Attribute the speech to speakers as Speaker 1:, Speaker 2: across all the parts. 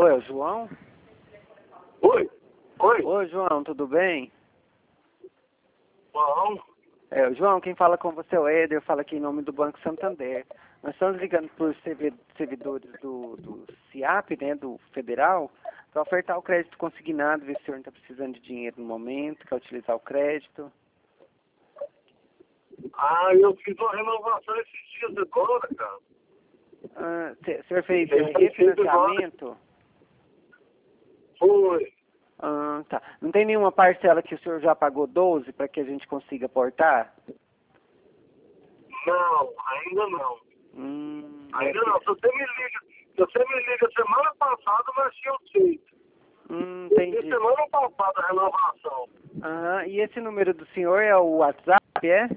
Speaker 1: Oi, é o João?
Speaker 2: Oi? Oi?
Speaker 1: Oi, João, tudo bem?
Speaker 2: Bom,
Speaker 1: João, quem fala com você é o Éder, eu falo aqui em nome do Banco Santander. Nós estamos ligando para os servidores do CIAP, né, do Federal, para ofertar o crédito consignado, ver se o senhor não está precisando de dinheiro no momento, quer utilizar o crédito.
Speaker 2: eu fiz uma renovação esses dias agora, cara.
Speaker 1: O senhor fez
Speaker 2: Eu fiz agora.
Speaker 1: refinanciamento?
Speaker 2: Foi.
Speaker 1: Tá. Não tem nenhuma parcela que o senhor já pagou 12 para que a gente consiga aportar?
Speaker 2: Não, ainda não. Ainda não. Se você me liga semana passada, nós tínhamos feito.
Speaker 1: Entendi.
Speaker 2: E semana passada a renovação.
Speaker 1: E esse número do senhor é o WhatsApp, é?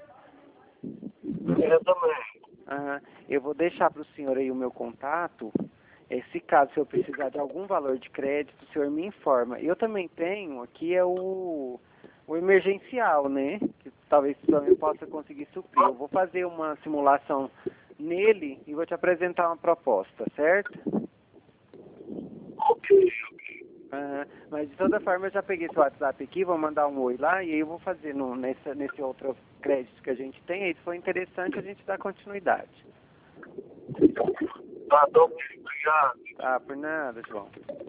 Speaker 2: Eu também.
Speaker 1: Eu vou deixar para o senhor aí o meu contato. Se caso o senhor precisar de algum valor de crédito, o senhor me informa. Eu também tenho, aqui é o emergencial, né? Que talvez o senhor possa conseguir suprir. Eu vou fazer uma simulação nele e vou te apresentar uma proposta, certo?
Speaker 2: Ok.
Speaker 1: Mas de toda forma eu já peguei seu WhatsApp aqui, vou mandar um oi lá e aí eu vou fazer nesse outro crédito que a gente tem. Aí se for interessante a gente dá continuidade.
Speaker 2: Tá, obrigado.
Speaker 1: Tá, por nada, João.